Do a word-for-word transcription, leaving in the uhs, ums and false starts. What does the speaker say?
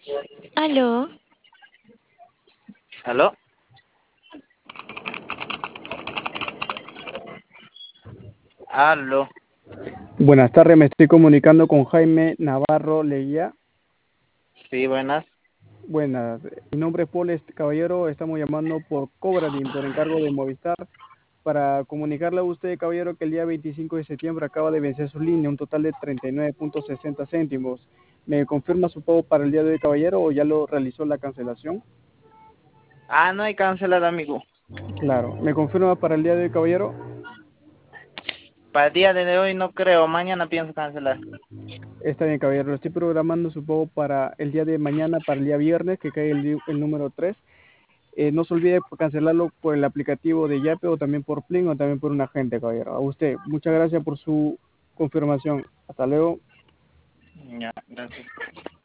Aló, ¿Aló? ¿Aló? Buenas tardes, me estoy comunicando con Jaime Navarro Leguía. Sí, buenas. Buenas, mi nombre es Paul este Caballero, estamos llamando por Cobradin, por encargo de Movistar, para comunicarle a usted, caballero, que el día veinticinco de septiembre acaba de vencer su línea, un total de treinta y nueve punto sesenta céntimos. ¿Me confirma su pago para el día de hoy, caballero, o ya lo realizó la cancelación? Ah, no hay cancelar, amigo. Claro, ¿me confirma para el día de hoy, caballero? Para el día de hoy no creo, mañana pienso cancelar. Está bien, caballero, estoy programando su pago para el día de mañana, para el día viernes, que cae el, di- el número tres. Eh, no se olvide cancelarlo por el aplicativo de Yape o también por Plin o también por un agente, caballero. A usted, muchas gracias por su confirmación. Hasta luego. Ya, gracias.